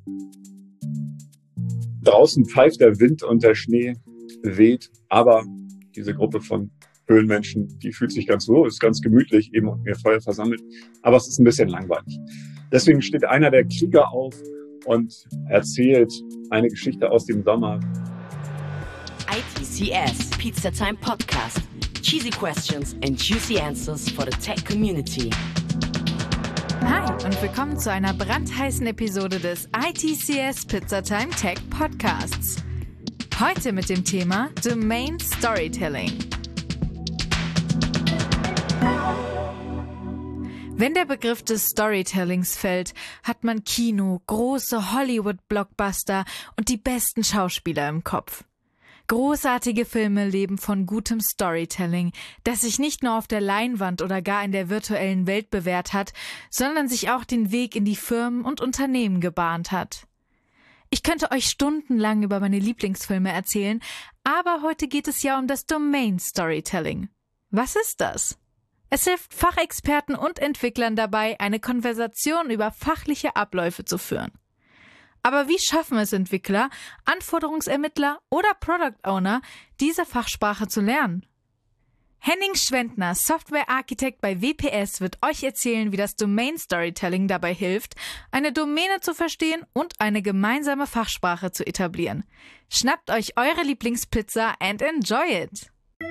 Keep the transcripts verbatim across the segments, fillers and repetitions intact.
Draußen pfeift der Wind und der Schnee weht, aber diese Gruppe von Höhlenmenschen, die fühlt sich ganz wohl, ist ganz gemütlich, eben um ihr Feuer versammelt, aber es ist ein bisschen langweilig. Deswegen steht einer der Krieger auf und erzählt eine Geschichte aus dem Sommer. I T C S Pizza Time Podcast. Cheesy questions and juicy answers for the tech community. Hi und willkommen zu einer brandheißen Episode des I T C S Pizza Time Tech Podcasts. Heute mit dem Thema Domain Storytelling. Wenn der Begriff des Storytellings fällt, hat man Kino, große Hollywood-Blockbuster und die besten Schauspieler im Kopf. Großartige Filme leben von gutem Storytelling, das sich nicht nur auf der Leinwand oder gar in der virtuellen Welt bewährt hat, sondern sich auch den Weg in die Firmen und Unternehmen gebahnt hat. Ich könnte euch stundenlang über meine Lieblingsfilme erzählen, aber heute geht es ja um das Domain Storytelling. Was ist das? Es hilft Fachexperten und Entwicklern dabei, eine Konversation über fachliche Abläufe zu führen. Aber wie schaffen es Entwickler, Anforderungsermittler oder Product Owner, diese Fachsprache zu lernen? Henning Schwendner, Software-Architekt bei W P S, wird euch erzählen, wie das Domain Storytelling dabei hilft, eine Domäne zu verstehen und eine gemeinsame Fachsprache zu etablieren. Schnappt euch eure Lieblingspizza and enjoy it!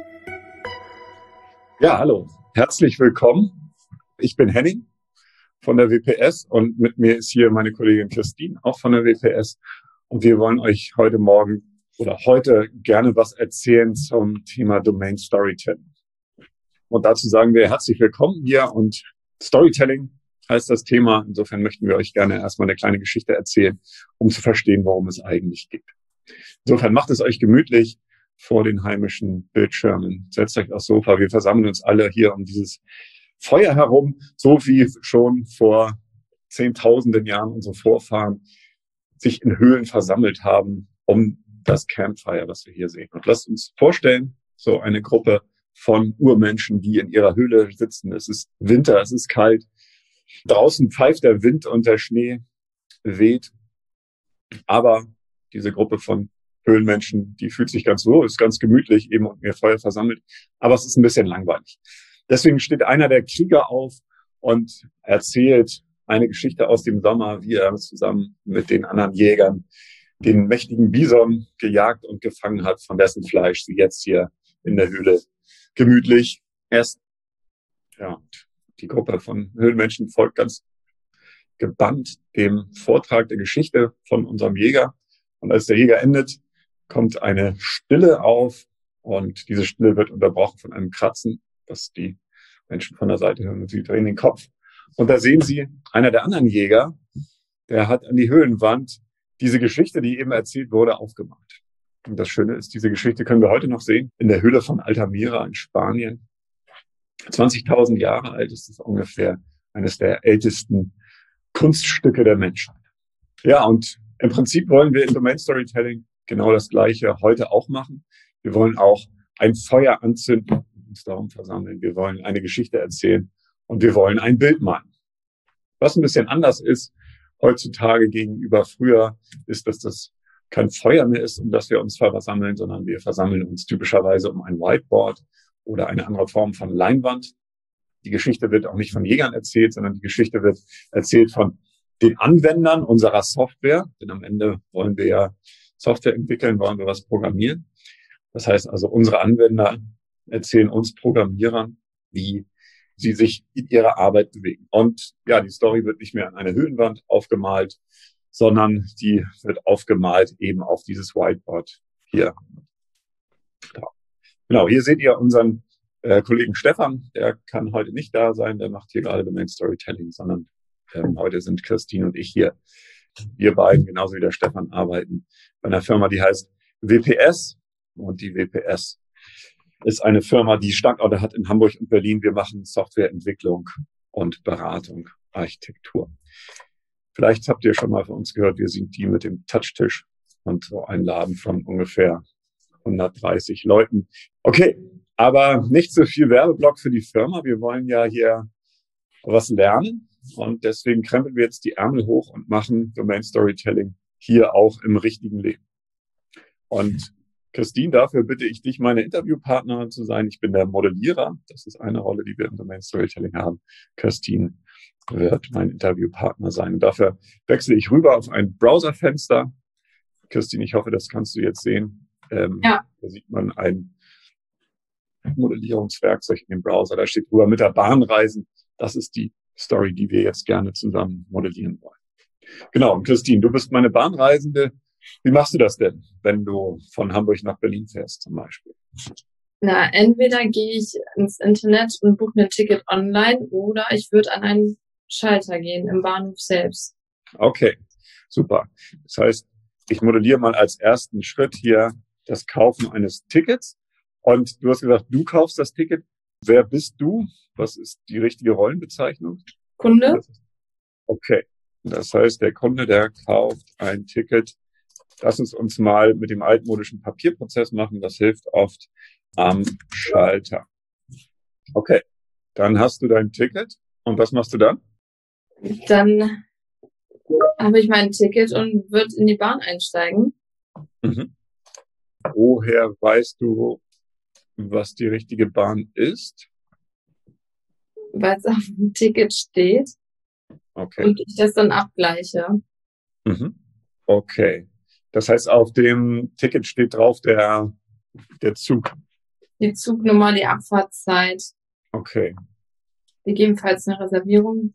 Ja, hallo, herzlich willkommen. Ich bin Henning von der W P S und mit mir ist hier meine Kollegin Christine, auch von der W P S. Und wir wollen euch heute Morgen oder heute gerne was erzählen zum Thema Domain Storytelling. Und dazu sagen wir herzlich willkommen hier und Storytelling heißt das Thema. Insofern möchten wir euch gerne erstmal eine kleine Geschichte erzählen, um zu verstehen, worum es eigentlich geht. Insofern macht es euch gemütlich vor den heimischen Bildschirmen. Setzt euch aufs Sofa. Wir versammeln uns alle hier um dieses Feuer herum, so wie schon vor zehntausenden Jahren unsere Vorfahren sich in Höhlen versammelt haben, um das Campfire, was wir hier sehen. Und lasst uns vorstellen, so eine Gruppe von Urmenschen, die in ihrer Höhle sitzen. Es ist Winter, es ist kalt. Draußen pfeift der Wind und der Schnee weht. Aber diese Gruppe von Höhlenmenschen, die fühlt sich ganz wohl, ist ganz gemütlich, eben um ihr Feuer versammelt. Aber es ist ein bisschen langweilig. Deswegen steht einer der Krieger auf und erzählt eine Geschichte aus dem Sommer, wie er zusammen mit den anderen Jägern den mächtigen Bison gejagt und gefangen hat, von dessen Fleisch sie jetzt hier in der Höhle gemütlich essen. Ja, und die Gruppe von Höhlenmenschen folgt ganz gebannt dem Vortrag der Geschichte von unserem Jäger. Und als der Jäger endet, kommt eine Stille auf und diese Stille wird unterbrochen von einem Kratzen, das die Menschen von der Seite hören und sie drehen den Kopf. Und da sehen Sie, einer der anderen Jäger, der hat an die Höhlenwand diese Geschichte, die eben erzählt wurde, aufgemalt. Und das Schöne ist, diese Geschichte können wir heute noch sehen, in der Höhle von Altamira in Spanien. zwanzigtausend Jahre alt ist es ungefähr, eines der ältesten Kunststücke der Menschheit. Ja, und im Prinzip wollen wir in Domain Storytelling genau das Gleiche heute auch machen. Wir wollen auch ein Feuer anzünden, uns darum versammeln. Wir wollen eine Geschichte erzählen und wir wollen ein Bild malen. Was ein bisschen anders ist heutzutage gegenüber früher, ist, dass das kein Feuer mehr ist, um das wir uns versammeln, sondern wir versammeln uns typischerweise um ein Whiteboard oder eine andere Form von Leinwand. Die Geschichte wird auch nicht von Jägern erzählt, sondern die Geschichte wird erzählt von den Anwendern unserer Software. Denn am Ende wollen wir ja Software entwickeln, wollen wir was programmieren. Das heißt also, unsere Anwender erzählen uns Programmierern, wie sie sich in ihrer Arbeit bewegen. Und ja, die Story wird nicht mehr an eine Höhlenwand aufgemalt, sondern die wird aufgemalt eben auf dieses Whiteboard hier. Genau, hier seht ihr unseren äh, Kollegen Stefan, der kann heute nicht da sein, der macht hier gerade Domain Storytelling, sondern ähm, heute sind Christine und ich hier. Wir beiden, genauso wie der Stefan, arbeiten bei einer Firma, die heißt W P S. Und die W P S ist eine Firma, die Standorte hat in Hamburg und Berlin. Wir machen Softwareentwicklung und Beratung, Architektur. Vielleicht habt ihr schon mal von uns gehört, wir sind die mit dem Touchtisch und so ein Laden von ungefähr hundertdreißig Leuten. Okay, aber nicht so viel Werbeblock für die Firma. Wir wollen ja hier was lernen. Und deswegen krempeln wir jetzt die Ärmel hoch und machen Domain Storytelling hier auch im richtigen Leben. Und Christine, dafür bitte ich dich, meine Interviewpartnerin zu sein. Ich bin der Modellierer. Das ist eine Rolle, die wir im Domain Storytelling haben. Christine wird mein Interviewpartner sein. Und dafür wechsle ich rüber auf ein Browserfenster. Christine, ich hoffe, das kannst du jetzt sehen. Ähm, ja. Da sieht man ein Modellierungswerkzeug in dem Browser. Da steht drüber mit der Bahn reisen. Das ist die Story, die wir jetzt gerne zusammen modellieren wollen. Genau. Und Christine, du bist meine Bahnreisende. Wie machst du das denn, wenn du von Hamburg nach Berlin fährst zum Beispiel? Na, entweder gehe ich ins Internet und buche mir ein Ticket online oder ich würde an einen Schalter gehen im Bahnhof selbst. Okay, super. Das heißt, ich modelliere mal als ersten Schritt hier das Kaufen eines Tickets. Und du hast gesagt, du kaufst das Ticket. Wer bist du? Was ist die richtige Rollenbezeichnung? Kunde. Okay, das heißt, der Kunde, der kauft ein Ticket. Lass uns uns mal mit dem altmodischen Papierprozess machen. Das hilft oft am Schalter. Okay, dann hast du dein Ticket. Und was machst du dann? Dann habe ich mein Ticket und würde in die Bahn einsteigen. Mhm. Woher weißt du, was die richtige Bahn ist? Weil es auf dem Ticket steht. Okay. Und ich das dann abgleiche. Mhm. Okay. Das heißt, auf dem Ticket steht drauf der, der Zug. Die Zugnummer, die Abfahrtszeit. Okay. Gegebenenfalls eine Reservierung.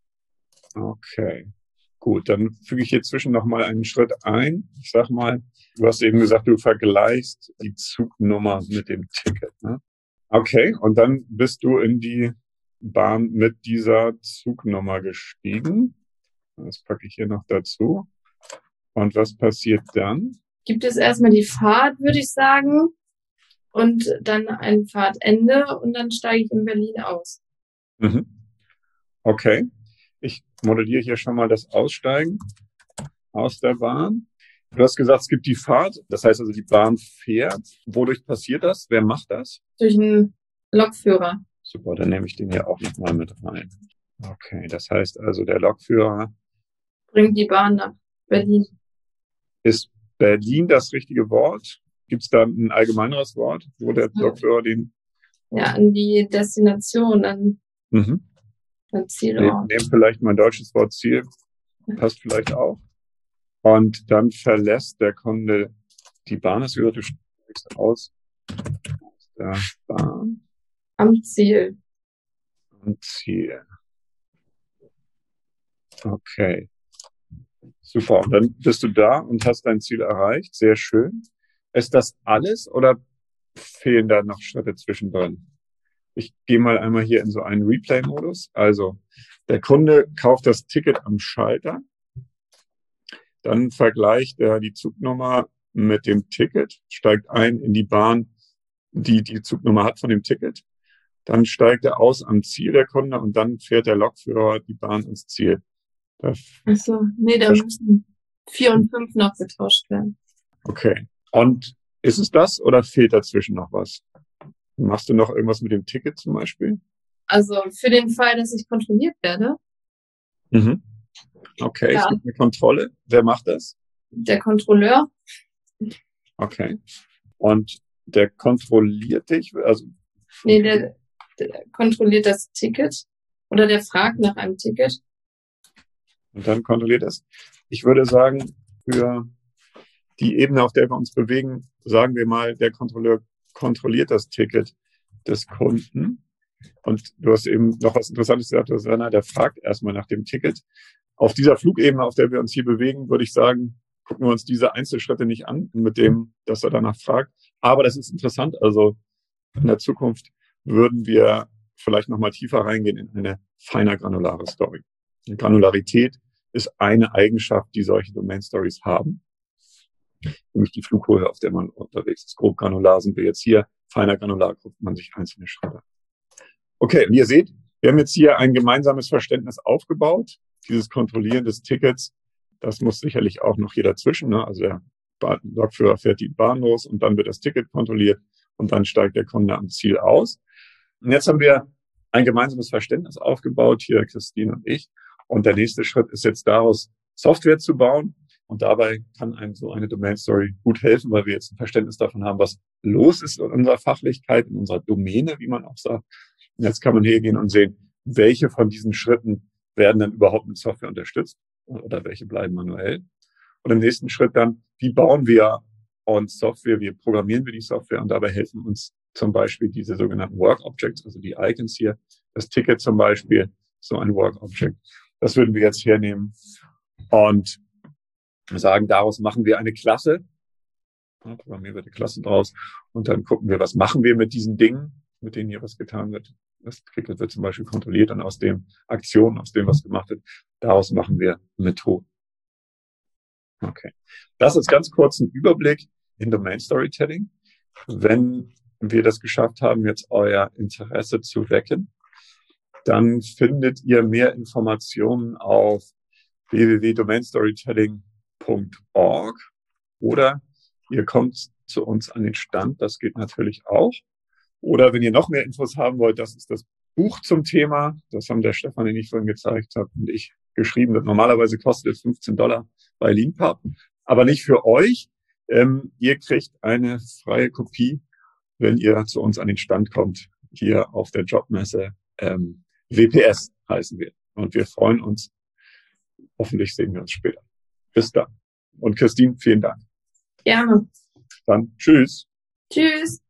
Okay. Gut, dann füge ich hier zwischen nochmal einen Schritt ein. Ich sag mal, du hast eben gesagt, du vergleichst die Zugnummer mit dem Ticket, ne? Okay, und dann bist du in die Bahn mit dieser Zugnummer gestiegen. Das packe ich hier noch dazu. Und was passiert dann? Gibt es erstmal die Fahrt, würde ich sagen, und dann ein Fahrtende und dann steige ich in Berlin aus. Mhm. Okay. Ich modelliere hier schon mal das Aussteigen aus der Bahn. Du hast gesagt, es gibt die Fahrt. Das heißt also, die Bahn fährt. Wodurch passiert das? Wer macht das? Durch einen Lokführer. Super, dann nehme ich den hier auch nochmal mit rein. Okay, das heißt also, der Lokführer bringt die Bahn nach Berlin. Ist Berlin das richtige Wort? Gibt es da ein allgemeineres Wort, wo der Lokführer den... Ja, an die Destination, an Mhm. den Zielort. Nehmen vielleicht mein deutsches Wort Ziel, passt vielleicht auch. Und dann verlässt der Kunde die Bahn. Hast du gesagt, du steigst aus aus der Bahn. Am Ziel. Am Ziel. Okay. Super. Und dann bist du da und hast dein Ziel erreicht. Sehr schön. Ist das alles oder fehlen da noch Schritte zwischendrin? Ich gehe mal einmal hier in so einen Replay-Modus. Also der Kunde kauft das Ticket am Schalter. Dann vergleicht er die Zugnummer mit dem Ticket, steigt ein in die Bahn, die die Zugnummer hat von dem Ticket. Dann steigt er aus am Ziel der Kunde und dann fährt der Lokführer die Bahn ins Ziel. Ach so, nee, da müssen vier und fünf noch getauscht werden. Okay. Und ist es das oder fehlt dazwischen noch was? Machst du noch irgendwas mit dem Ticket zum Beispiel? Also für den Fall, dass ich kontrolliert werde. Mhm. Okay, Ja. Es gibt eine Kontrolle. Wer macht das? Der Kontrolleur. Okay. Und der kontrolliert dich? Also Nee, der, der kontrolliert das Ticket. Oder der fragt nach einem Ticket. Und dann kontrolliert es. Ich würde sagen, für die Ebene, auf der wir uns bewegen, sagen wir mal, der Kontrolleur kontrolliert das Ticket des Kunden. Und du hast eben noch was Interessantes gesagt, Susanna, der fragt erstmal nach dem Ticket. Auf dieser Flugebene, auf der wir uns hier bewegen, würde ich sagen, gucken wir uns diese Einzelschritte nicht an, mit dem, dass er danach fragt. Aber das ist interessant. Also in der Zukunft würden wir vielleicht nochmal tiefer reingehen in eine feiner granulare Story. Die Granularität ist eine Eigenschaft, die solche Domain Stories haben. Nämlich die Flughöhe, auf der man unterwegs ist. Grob granular sind wir jetzt hier. Feiner granular guckt man sich einzelne Schritte. Okay, wie ihr seht, wir haben jetzt hier ein gemeinsames Verständnis aufgebaut. Dieses Kontrollieren des Tickets, das muss sicherlich auch noch hier dazwischen. Ne? Also der Lokführer fährt die Bahn los und dann wird das Ticket kontrolliert und dann steigt der Kunde am Ziel aus. Und jetzt haben wir ein gemeinsames Verständnis aufgebaut, hier Christine und ich. Und der nächste Schritt ist jetzt daraus, Software zu bauen. Und dabei kann einem so eine Domain Story gut helfen, weil wir jetzt ein Verständnis davon haben, was los ist in unserer Fachlichkeit, in unserer Domäne, wie man auch sagt. Und jetzt kann man hergehen und sehen, welche von diesen Schritten werden dann überhaupt mit Software unterstützt oder welche bleiben manuell. Und im nächsten Schritt dann, wie bauen wir uns Software, wie programmieren wir die Software, und dabei helfen uns zum Beispiel diese sogenannten Work Objects, also die Icons hier, das Ticket zum Beispiel, so ein Work Object. Das würden wir jetzt hernehmen und sagen, daraus machen wir eine Klasse, ja, programmieren wir eine Klasse draus und dann gucken wir, was machen wir mit diesen Dingen, mit denen hier was getan wird. Das Ticket wird zum Beispiel kontrolliert und aus dem Aktionen, aus dem, was gemacht wird, daraus machen wir Methoden. Okay. Das ist ganz kurz ein Überblick in Domain Storytelling. Wenn wir das geschafft haben, jetzt euer Interesse zu wecken, dann findet ihr mehr Informationen auf w w w punkt domain storytelling punkt org oder ihr kommt zu uns an den Stand, das geht natürlich auch. Oder wenn ihr noch mehr Infos haben wollt, das ist das Buch zum Thema, das haben der Stefan, den ich vorhin gezeigt habe, und ich geschrieben. Das normalerweise kostet es fünfzehn Dollar bei Leanpub, aber nicht für euch. Ähm, ihr kriegt eine freie Kopie, wenn ihr zu uns an den Stand kommt, hier auf der Jobmesse. Ähm, W P S heißen wir. Und wir freuen uns. Hoffentlich sehen wir uns später. Bis dann. Und Christine, vielen Dank. Gerne. Dann tschüss. Tschüss.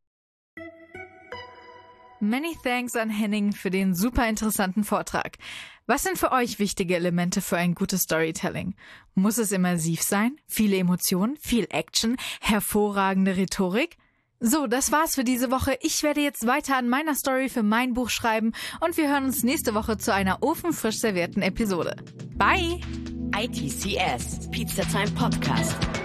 Many thanks an Henning für den super interessanten Vortrag. Was sind für euch wichtige Elemente für ein gutes Storytelling? Muss es immersiv sein? Viele Emotionen? Viel Action? Hervorragende Rhetorik? So, das war's für diese Woche. Ich werde jetzt weiter an meiner Story für mein Buch schreiben und wir hören uns nächste Woche zu einer ofenfrisch servierten Episode. Bye! I T C S, Pizza Time Podcast.